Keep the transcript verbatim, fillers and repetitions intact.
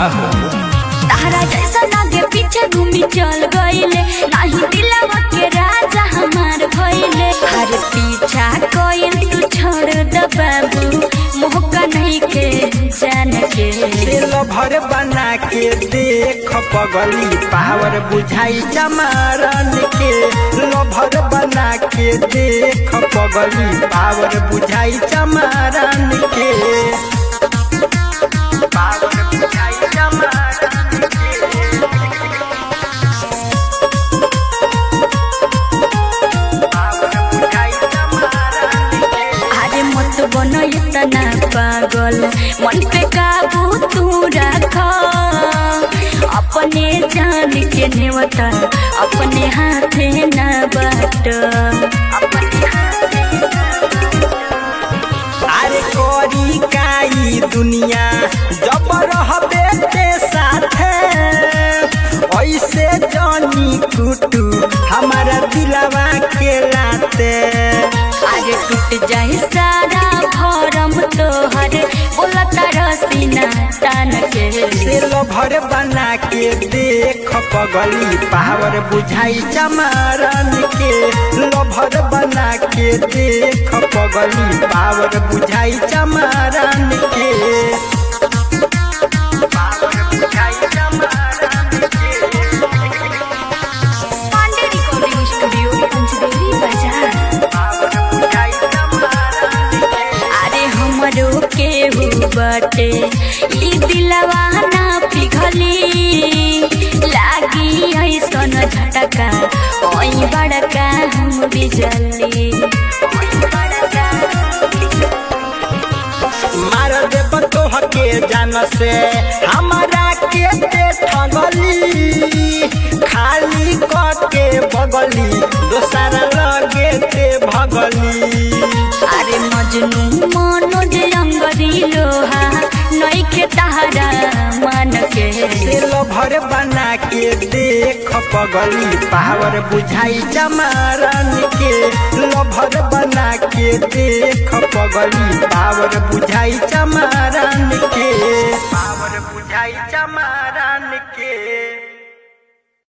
हो तारा जैसा लागे पीछे घूमी चल गईले नाही दिलवा के राजा हमार भइले हर पीछा कोयल तू छोड़ द बाबू मोहका नहीं के जान के दिल भर बना के देख पगली पावर बुझाई चमारन के लभर बना के देख पगली पावर बुझाई चमारन के पावर बुझाई चमारन के पावर बुझाई चमारन के अरे मत बनो इतना पागल मन पे काबू तू रख अपने जान के नेवता अपने हाथे न बाट अपने हाथे अरे कोरी काई दुनिया जब रहबे के साथे ऐसे जानी कुटू हमारा दिलवा के लाते अरे टूट जाए सारा भरम तोहर बोलता रसीना तान के दिल भर बना के देख पगली पावर बुझाई चमारन के लभर बना के देख पगली पावर बुझाई चमारन के पावर बुझाई चमारन के पांडे रिकॉर्डिंग स्टूडियो पंचदेवी बाजार पावर बुझाई चमारन के अरे हमरो केहू बाटे ई दिलवा ना पिघली लागी ऐसन झटका ओई बड़का हम बिजली मार देब तोह के जान से हमारा के ते ठगली खाली क के बगली दोसर लगे ते भगली अरे मजनू मनोज अंगदी लोहा नइखे तहरा मन के दिल भर बना के देख पगली पावर बुझाई चमारन के लभर बना के देख पगली पावर बुझाई चमारन के पावर बुझाई चमारन